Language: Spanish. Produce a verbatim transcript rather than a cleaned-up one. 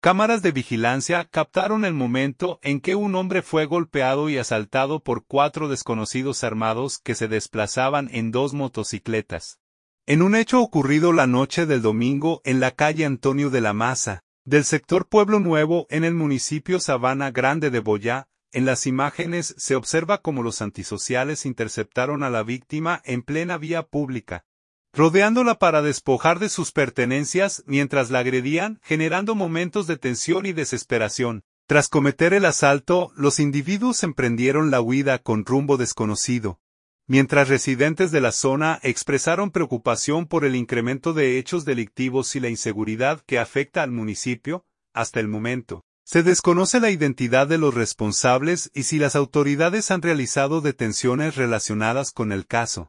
Cámaras de vigilancia captaron el momento en que un hombre fue golpeado y asaltado por cuatro desconocidos armados que se desplazaban en dos motocicletas. En un hecho ocurrido la noche del domingo en la calle Antonio de la Maza, del sector Pueblo Nuevo en el municipio Sabana Grande de Boyá, en las imágenes se observa cómo los antisociales interceptaron a la víctima en plena vía pública, rodeándola para despojar de sus pertenencias mientras la agredían, generando momentos de tensión y desesperación. Tras cometer el asalto, los individuos emprendieron la huida con rumbo desconocido, mientras residentes de la zona expresaron preocupación por el incremento de hechos delictivos y la inseguridad que afecta al municipio. Hasta el momento, se desconoce la identidad de los responsables y si las autoridades han realizado detenciones relacionadas con el caso.